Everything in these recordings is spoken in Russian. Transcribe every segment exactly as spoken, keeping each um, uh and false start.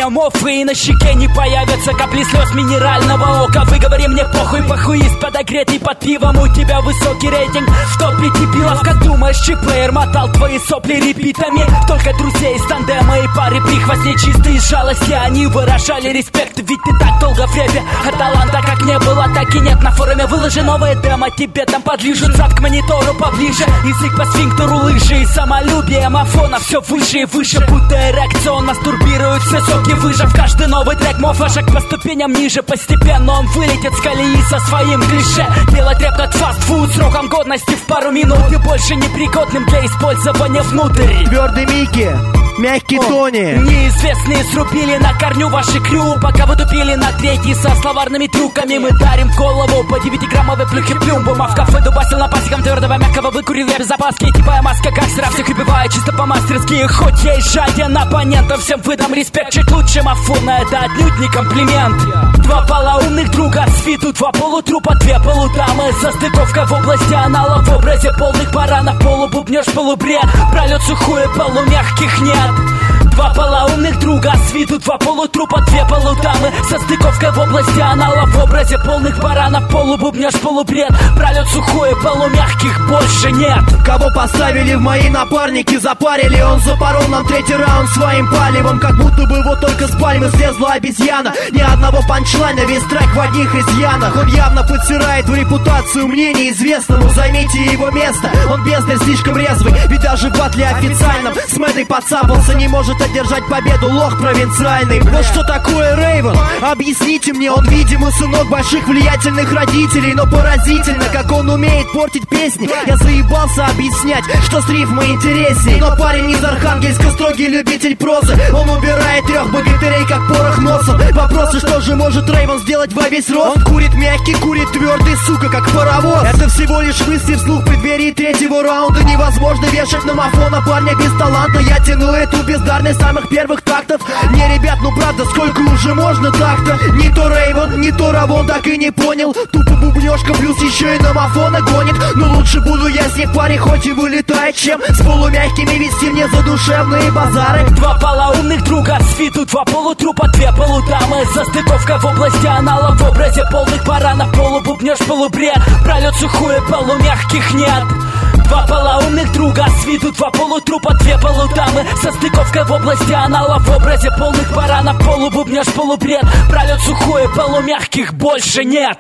меня мофы, и на щеке не появятся капли слез минерального ока. Выговори мне похуй, похуист подогретый под пивом. У тебя высокий рейтинг в топ пяти пилов. Как думаешь, чиплеер мотал твои сопли репитами? Только друзей из тандема и пары прихвостней чистые жалости. Они выражали респект, ведь ты так долго в рэпе. А таланта как не было, так и нет. На форуме выложи новое демо, тебе там подлижут. Зад к монитору поближе, язык по сфинктеру лыжи. И самолюбие мафона все выше и выше. Будто эрекция, он мастурбирует все соки выжив. Каждый новый трек мофа шаг по ступеням ниже. Постепенно он вылетит с колеи со своим клише. Делать рэп как фастфуд сроком годности в пару минут. И больше непригодным для использования внутрь. Твердый Микки, мягкий Тони. Неизвестные срубили на корню ваши крю. Пока вы тупили на третий со словарными трюками. Мы дарим голову по девятиграммовой плюхе плюмбум. А в кафе дубасил на пасеком твердого мягкого. Выкурил я без опаски. Типая маска гангстера всех убивает чисто по-мастерски. Хоть я и жаден оппонентов, всем выдам респект. Чуть лучше мафона, это отнюдь не комплимент. Два полоумных друга с виду, два полутрупа, две полудамы. Состыковка в области анала в образе полных баранов. Полубубнёж, полубред, пролет сухую, полумягких нет. Два полоумных друга с виду, два полутрупа, две полудамы. Состыковка в области анала в образе полных баранов. Полубубнёж, полубред, пролет сухую, полумягких больше нет. Кого поставили в мои напарники, запарили. Он запорол нам третий раунд своим палевом. Как будто бы вот только с пальмы слезла обезьяна. Ни одного панчлайна, весь трек в одних изъянах. Он явно подсирает в репутацию мне неизвестному. Займите его место, он бездарь слишком резвый. Ведь даже в батле официальном с Мэдой подцапался. Не может одержать победу, лох провинциальный. Вот что такое Рейвен? Объясните мне, он, видимо, сынок больших влиятельных родителей. Но поразительно, как он умеет портить песни. Я заебался объяснять, что с рифмой интересней. Но парень из Архангельска строгий любитель прозы. Он убирает трех богатырей, как порох носом. Вопросы, что же может Рейвен сделать во весь рост? Он курит мягкий, курит твердый, сука, как паровоз. Это всего лишь мысли вслух в преддверии третьего раунда. Невозможно вешать на мафона парня без таланта. Я тяну эту бездарность самых первых тактов. Не, ребят, ну правда, сколько уже можно так-то? Не то Рейвен, не то Равон, так и не понял. Тупо бубнёжка, плюс еще и на мафона гонит. Но лучше буду я с них паре, хоть и вылетает, чем с полумягкими вести мне задушевные базары. Два полоумных друга с виду, два полутрупа, две полудамы. Состыковка в области анала в образе полных баранов. Полубубнёж, полубред, пролет сухую, полумягких нет. Два полоумных друга с виду, два полутрупа, две полудамы. Состыковка в области анала в образе полных баранов. Полубубнёж, полубред, пролет сухую, полумягких больше нет.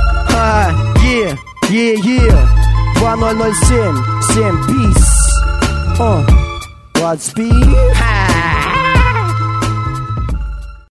А, е, е, е. два ноль ноль семь, семь, peace. О, Godspeed.